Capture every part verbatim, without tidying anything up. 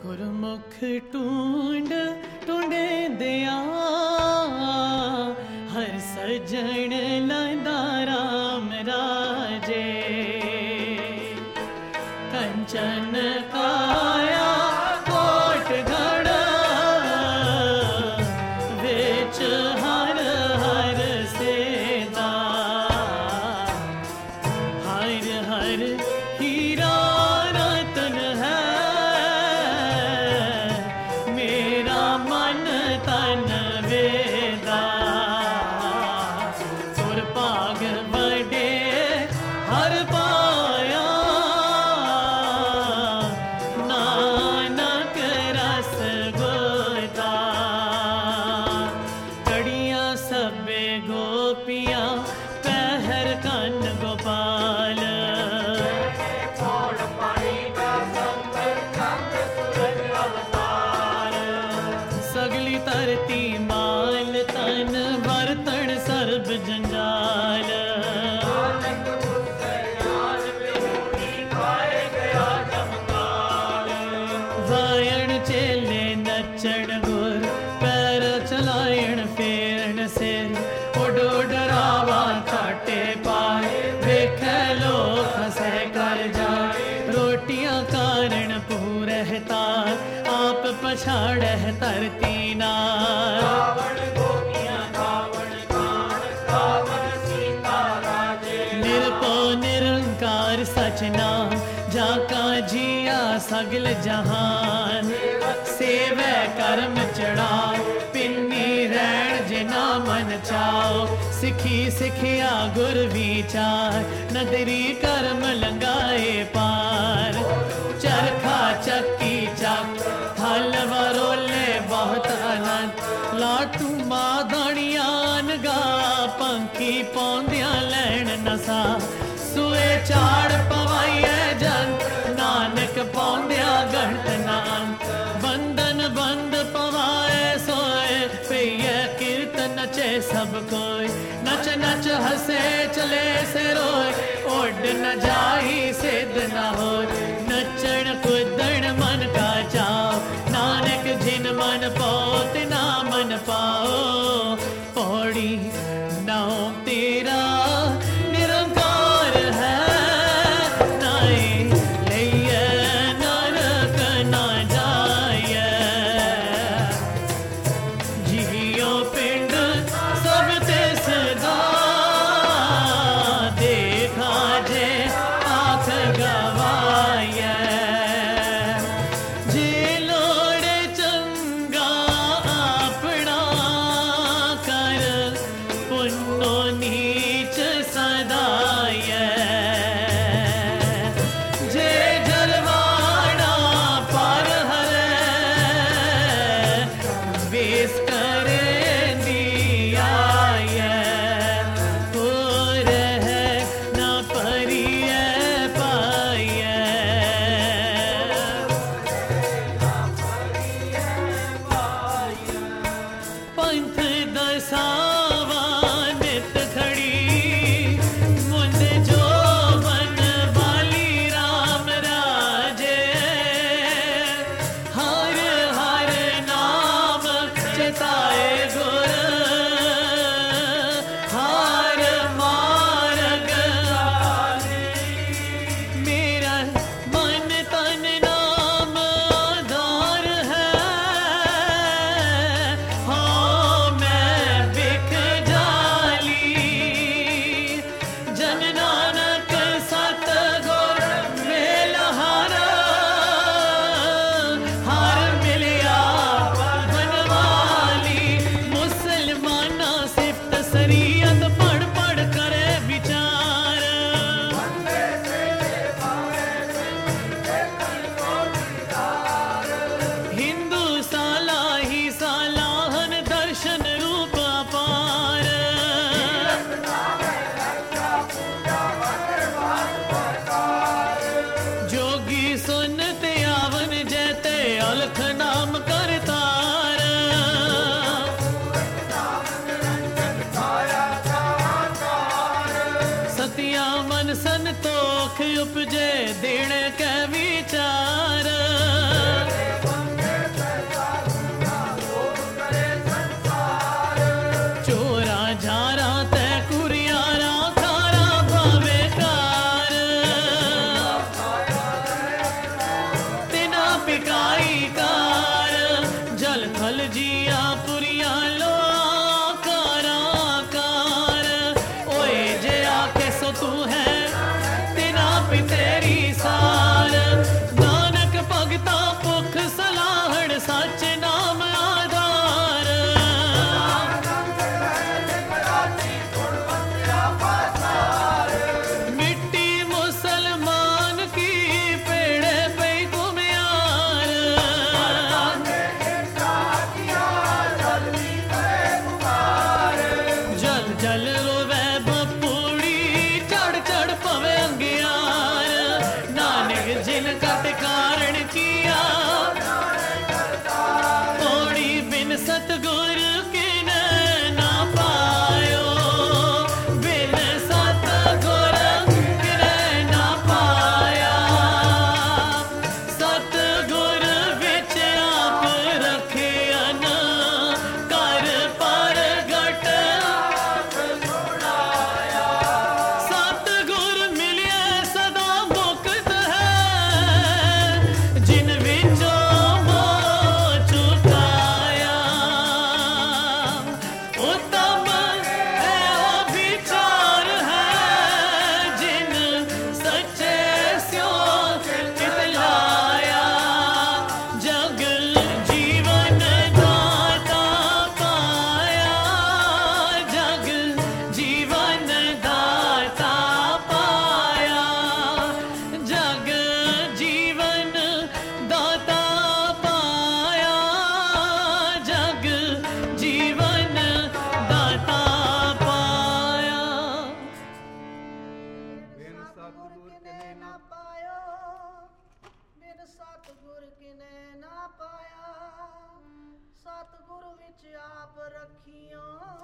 ਗੁਰਮੁਖ ਟੂੰਡ ਟੁੰਡੇ ਦਿਆ ਹਰ ਸਜਣ ਲੰਦਾ ਰਾਮ ਰਾਜੇ ਕੰਚਨ ਕਾਇਆ ਕੋਟ ਗੜ ਵਿੱਚ ਹਰ ਹਰ ਸੇਦਾ ਹਰ ਹਰ ਹੀਰਾ ਰਤਨ ਹੈ ਮੇਰਾ ਮਨ ਤਨ ਵੇਦਾ ਸੁਰ ਭਾਗ ਵਡੇ ਹਰ ਪਾਇਆ ਨਾਨਕ ਰਸ ਗੋਤਾ ਕੜੀਆਂ ਸਭੇ ਗੋਪੀਆਂ ਪਹਿਰ ਕੰਨ ਗੋਪਾਲ ਸਗਲੀ ਧਰਤੀ ਮਾਲ ਤਨ ਵਰਤਣ ਸਰਬ ਜੰਜਾਲ ਵਾਇਣ ਚੇਲੇ ਨੱਚਣ ਗੁਰ ਪੈਰ ਚਲਾਇਣ ਫੇਰਨ ਸਿਰ ਉੱਡ ਉੱਡ ਰਾਵਾ ਕਾਟੇ ਪਾਏ ਵੇਖੈ ਲੋਕ ਹਸੈ ਕਰ ਜਾਏ ਰੋਟੀਆਂ ਕਾਰਣ ਪੂਰਹਿਤਾ ਆਪ ਪਛਾੜਹਿ ਧਰਤੀ ਨਾਲ ਨਿਰਭਉ ਨਿਰੰਕਾਰ ਸਚ ਨਾਮ ਜਾ ਕਾ ਜੀਆ ਸਗਲ ਜਹਾਨ ਸੇਵੈ ਕਰਮ ਚੜਾ ਪਿੰਨੀ ਰਹਿਣ ਜਿਨਾ ਮਨ ਚਾਓ ਸਿੱਖੀ ਸਿੱਖਿਆ ਗੁਰ ਵਿਚਾਰ ਨਦਰੀ ਕਰਮ ਲੰਗਾਏ ਪਾਰ ਚਰਖਾ ਚੱਕੀ ਚੱਕ ਹਲ ਵਰੋਲੇ ਬਹੁਤ ਅਨੰਦ ਲਾਟੂ ਮਾਦਾਣੀਆਂ ਗਾ ਪੰਖੀ ਪਾਉਂਦਿਆਂ ਲੈਣ ਨਸਾ ਸੂਏ ਚਾੜ ਪਵਾਈਐ ਜਨ ਨਾਨਕ ਪਾਉਂਦਿਆਂ ਗਣਤ ਨਾਮ ਬੰਧਨ ਬੰਦ ਪਵਾਏ ਸੋਏ ਪਈਐ ਕੀਰਤਨ ਨਚੇ ਸਭ ਕੋਈ ਨਚ ਨਚ ਹਸੇ ਚਲੇ ਸੇ ਰੋਏ ਉੱਡ ਨ ਜਾਈ ਸਿੱਧ ਨਾ ਹੋਏ ਨਚਣ ਕੁੱਦਣ ਮਨ ਕਾ ਚਾਓ ਨਾਨਕ ਜਿਨ ਮਨ ਪਾਓ ਤਿਨਾ ਮਨ ਪਾਓ ਪੌੜੀ ਨਾਉ ਤੇਰਾ ਨਿਰੰਕਾਰ ਹੈ ਨਾਏ ਲਈਐ ਨਰਕ ਨਾ ਜਾਈਐ ਜੀਉ ਪਿੰਡ ਸਭ ਤਿਸ ਦਾ ਦੇਖਾ ਜੇ ਆਖ ਗਵਾਈਐ ਜੇ ਲੋੜੇ ਚੰਗਾ ਆਪਣਾ ਕਰ ਪੁੰਨੋ ਨੀਚ ਸਦਾਈਐ ਜੇ ਜਲਵਾੜਾ ਪਰ ਹਰੈ ਵੇਸ ਕਰੇ ਦੀ ਆਈਐ ਹੋਰ ਹੈ ਨਾ ਪਰੀਐ ਪਾਈਐ ਪੰਥ ਦਸਾਵਾ ਨਿਤ ਖੜੀ ਮੁੰਦ ਜੋ ਬਨ ਵਾਲੀ ਰਾਮ ਰਾਜੇ ਹਰ ਹਰ ਨਾਮ ਚਿਤਾਏ ਗੁਰ ਹਰ ਮਾਰਗ ਮੇਰਾ ਮਨ ਤਨ ਨਾਮ ਆਧਾਰ ਹੈ ਹਾਂ ਮੈਂ ਬਿਕ ਜਾਲੀ ਜਨ ਨਾਨਕ ਸਤ ਗੁਰ ਮੇਲ ਹਰ ਹਰ ਮਿਲਿਆ ਬਨਵਾਲੀ ਮੁਸਲਮਾਨਾਂ ਸਿਫਤ ਸਰੀਅਤ ਪੜ ਪੜ ਕਰੇ ਵਿਚਾਰ ਹਿੰਦੂ ਸਾਲਾ ਹੀ ਸਾਲਾਹਨ ਦਰਸ਼ਨ ਰੂਪ ਅਪਾਰ ਜੋਗੀ ਸੁਨ ਤੇ ਆਵਨ ਜੈਤੇ ਅਲਖ ਨਾਮ ਕਰਤਾਰ ਸਤਿਆ ਮਨ ਸੰਤੋਖ ਉਪਜੇ ਦੇਣ ਕੈ ਵਿਚਾਰ सतगुर किने ना पायो, बिन सतगुर किने ना पाया। सतगुर विच आप रखियन, कर परगट सतगुर मिलिया सदा मुक्त है, जिन विचों मोह चुकाया। उत्तम एहो विचार है, जिन सच्चे स्यो चित लाया। जग जीवन दाता पाया, जग जीवन दाता पाया, जग जीवन दाता पाया, जग जीवन दाता पाया। बिन सतगुर किने ना पायो, बिन सतगुर किने ना पाया। सतगुर विच आप रखियो,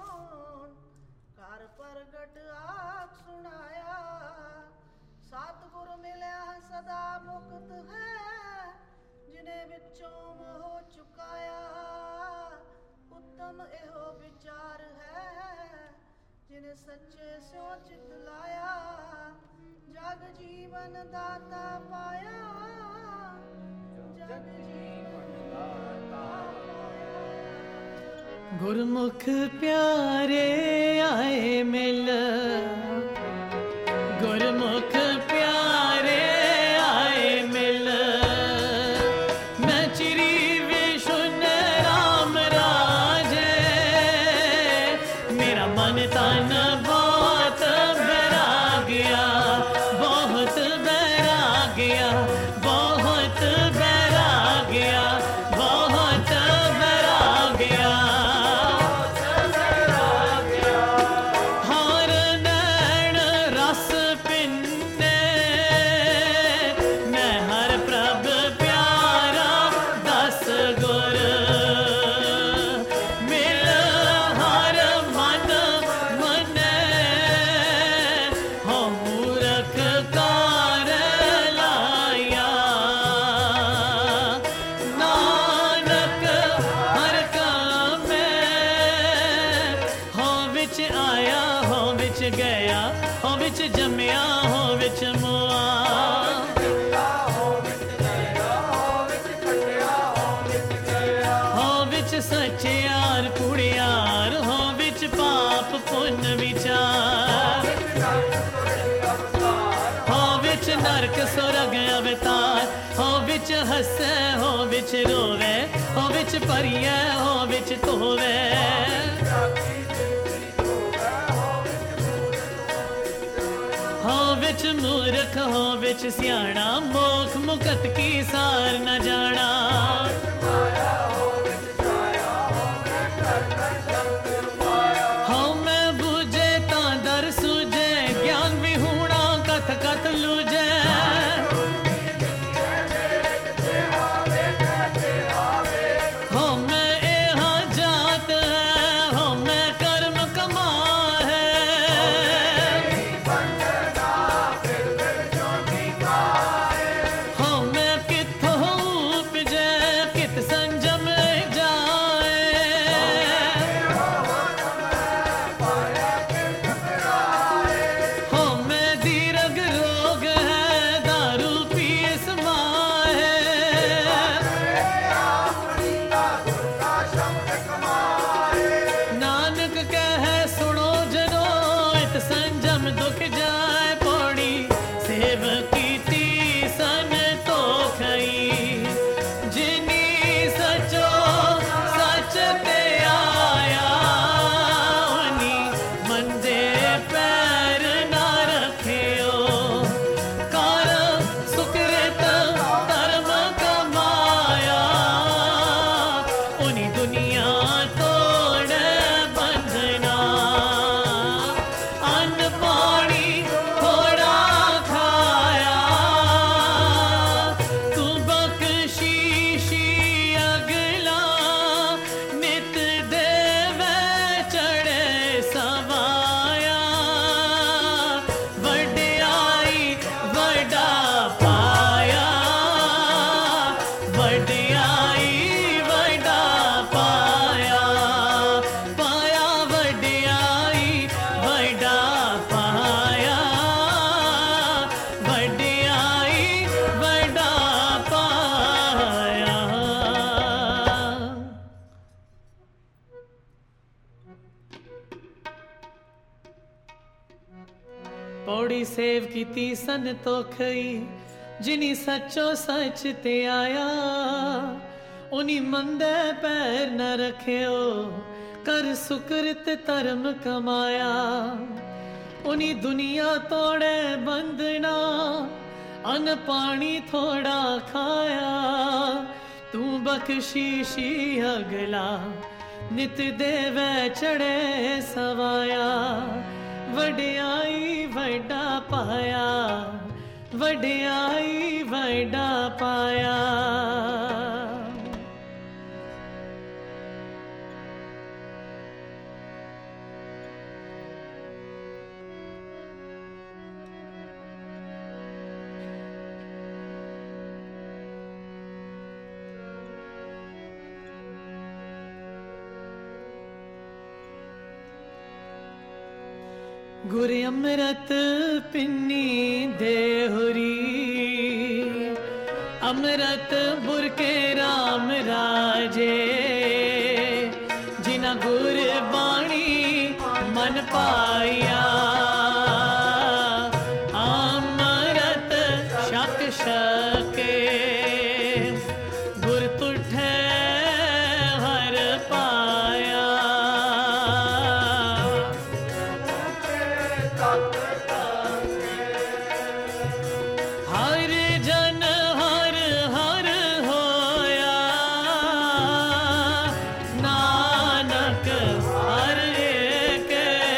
कर प्रगट आख सुनाया। सतगुर मिलिया सदा मुक्त है, जिने विचों मोह चुकाया। उत्तम एहो विचार है, जिने सच्चे स्यो चित लाया। जग जीवन दाता पाया, जग जीवन दाता पाया। गुरमुख प्यारे आए मिल, गुरमुख प्यारे आए मिल। मैं चिरी विशुन राम राजे, मेरा मन तन बहुत बैरागिया, बहुत बैरागिया, बहुत बैरागिया, बहुत बैरागिया। हर नैन रस पिन्ने, मैं हर प्रभ प्यारा दस गुर। मिल हर मन मने, हो मूरख कार लाया। नानक हर काम में, हो विच आया, हो विच गया, हो विच जमिया, हो विच मुआ। हो विच सच्चियार कुड़ियार, हो विच पाप पुण्य विचार। हो विच नरक सुरग अवतार, हो विच हसे, हो विच रोवे, हो विच परिए, हो विच धोवे। हो विच मूर्ख, हो विच सियाणा, मोख मुकत की सार न जाना। हो मैं बूझे तां दर सूझे, ज्ञान विहूणा कथ कथ लूझे। हो मैं एहा जात है, हो मैं कर्म कमा है। हो मैं कित्थों उपजे, ਉਹੀ ਸੇਵ ਕੀਤੀ ਸੰਤੋਖਈ ਜਿਨੀ ਸੱਚੋ ਸੱਚ ਤੇ ਆਇਆ ਉਨੀ ਮੰਦੇ ਪੈਰ ਨ ਰੱਖਿਓ ਕਰ ਸੁਕਰਤ ਧਰਮ ਕਮਾਇਆ ਉਨੀ ਦੁਨੀਆ ਤੋੜੇ ਬੰਦਨਾ ਅਨ ਪਾਣੀ ਥੋੜਾ ਖਾਇਆ ਤੂੰ ਬਖਸ਼ੀਸ਼ੀ ਅਗਲਾ ਨਿਤ ਦੇਵੇ ਚੜੇ ਸਵਾਇਆ ਵਡਿਆਈ ਵੱਡਾ ਪਾਇਆ ਵਡਿਆਈ ਵੱਡਾ ਪਾਇਆ गुर अमृत पिन्नी देहुरी अमृत बुरके राम राजे जिना गुर बाणी मन पाया अमृत शक शके गुर तुठे हर पाया हर जन हर हर होया नानक हर एक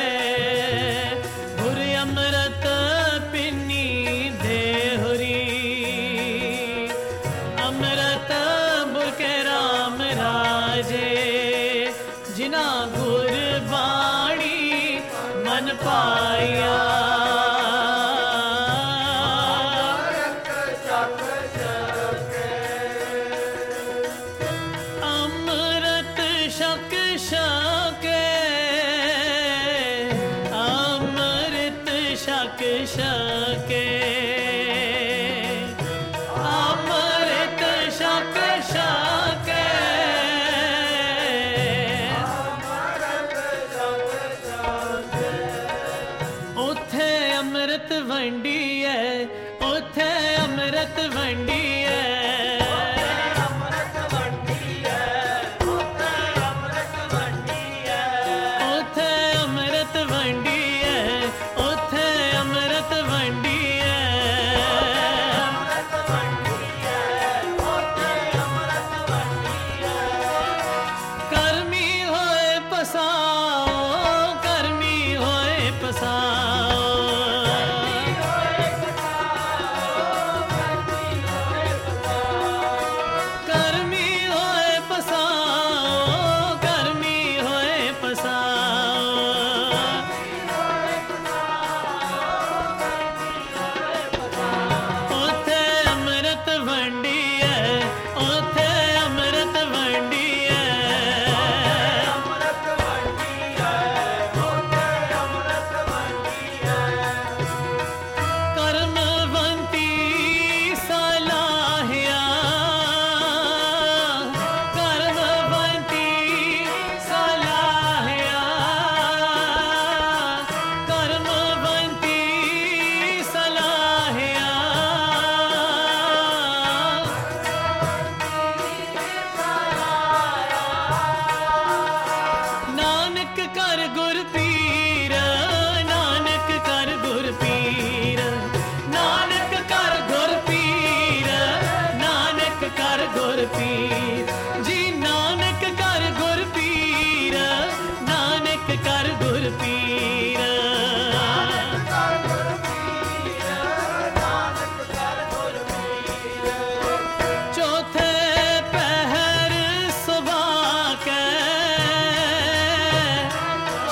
गुर अमृत पिन्नी देहुरी अमृत बुरके राम राजे जिना गुर बाणी मन पाया अमृत शक शके अमृत शक शके अमृत शक शके उथे अमृत वंडी है उथे अमृत वंडी है उथे अमृत वंडी है उथे अमृत वंडी है कर्मी होए पसाओ कर्मी होए पसाओ कर्मी होए पसाओ कर्मी होए पसाओ उथे अमृत वंडी है उथे अमृत वंडी है कर्मवंती सलाहिया कर्मवंती सलाहिया कर्मवंती सलाहिया नानक कर गुर पीर नानक कर गुर पीर नानक कर गुर पीर नानक कर गुर पीर जी नानक कर गुर पीर नानक कर गुर पीर चौथे पहर सुबह के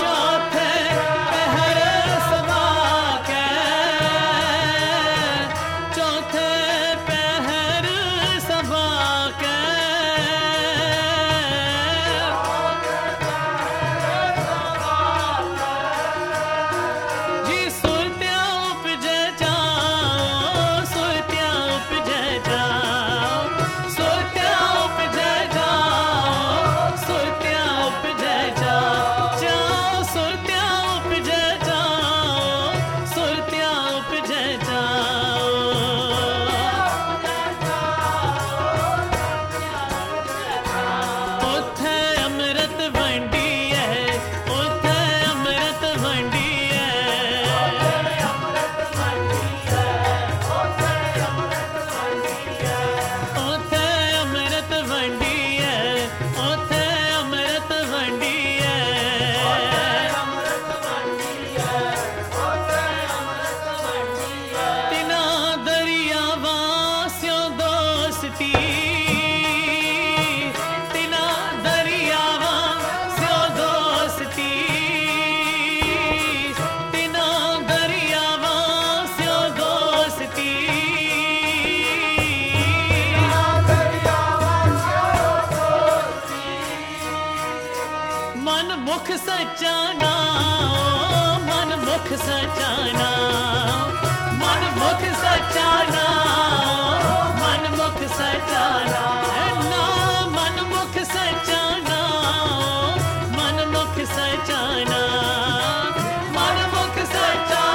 मुख सच्चा नाम, मन मुख सच्चा नाम, मन मुख सच्चा नाम, मन मुख सच्चा नाम, मन मुख सच्चा नाम, मन मुख सच्चा नाम, मन मुख सच्चा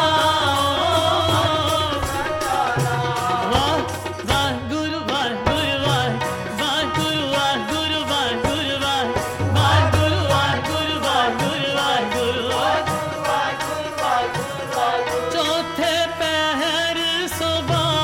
नाम। वाह वाह गुरु वाह गुरु वाह, वाह गुरु वाह गुरु वाह गुरु वाह, वाह गुरु वाह गुरु वाह गुरु वाह गुरु वाह, चौथे पहर सुबह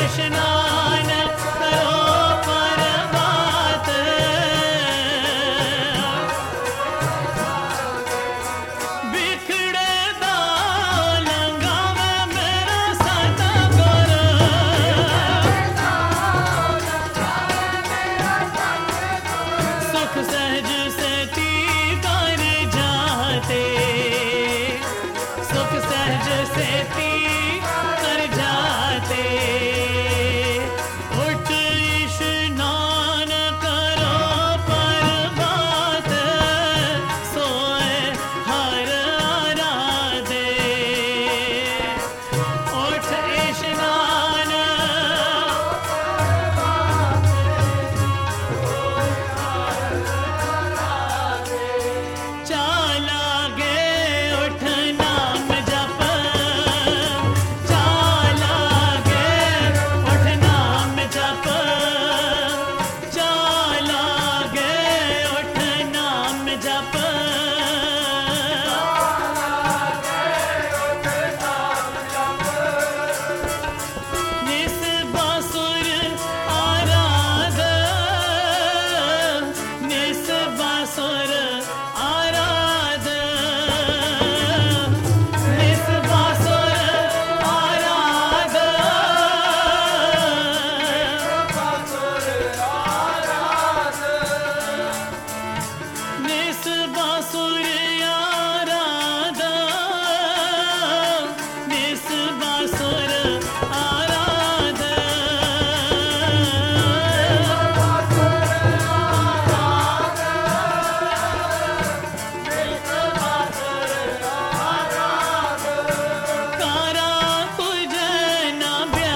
इशनान करो परमात बिखड़े दा लंगावे मेरा साता गुर सुख सहज सेती कर जाते सुख सहज सेती कर जाते उठ इशनान करो परमात सोए हर आराधे उठ इशनान चाला गे उठ नाम जप चाला गे उठ नाम जप चाला गे उठ नाम जप निस बासुर आराध निस बासुर आराध निस बासुर आराध निस बासुर आराध निस बासुर आराध कारा तुझे ना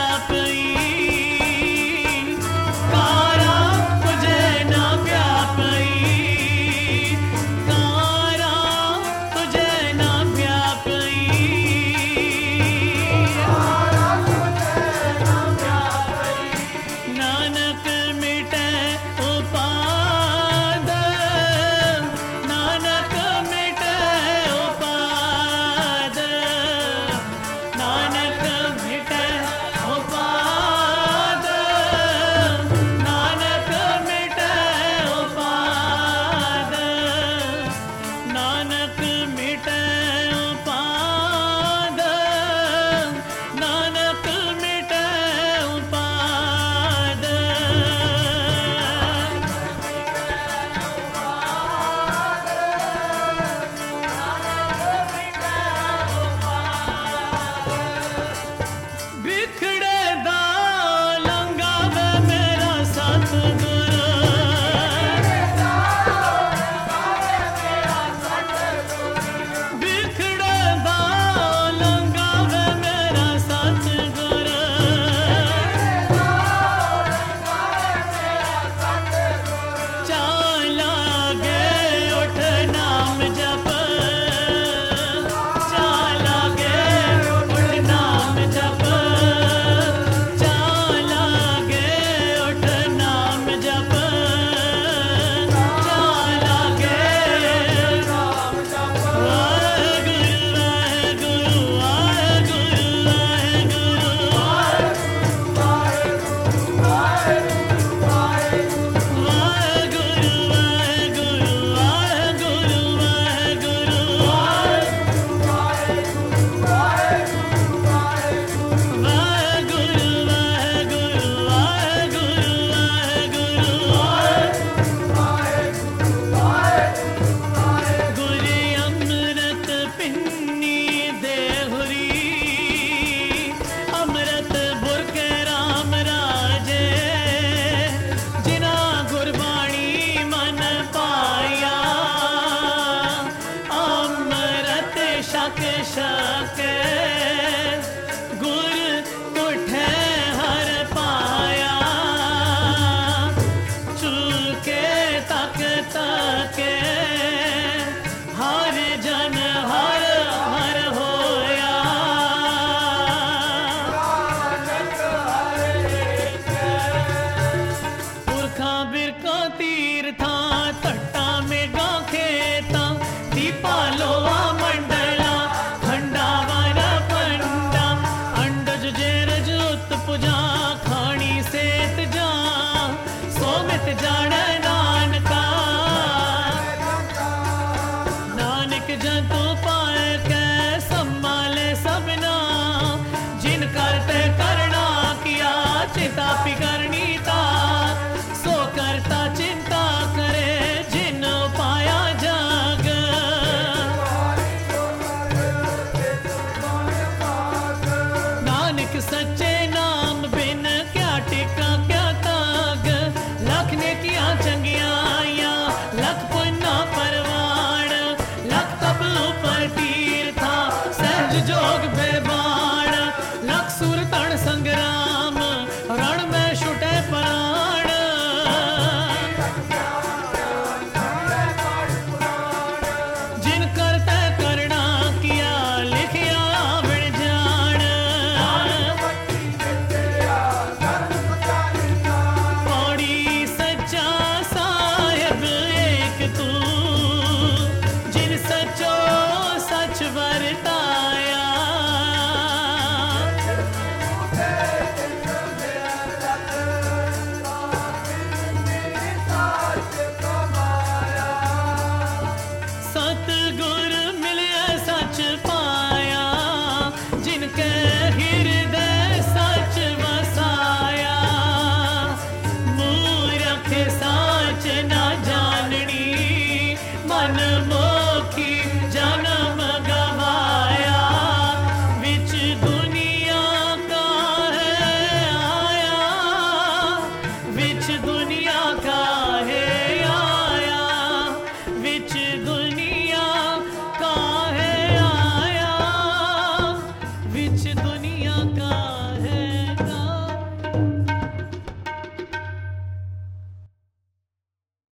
व्यापई कारा तुझे ना व्यापई कारा तुझे ना व्यापई नानक मिटे उपाद नानक मिटे उपाद नानक मिटे उपाद नानक मिटे उपाद नानक मिटे उपाद नानक मिटे उपाद बिखड़े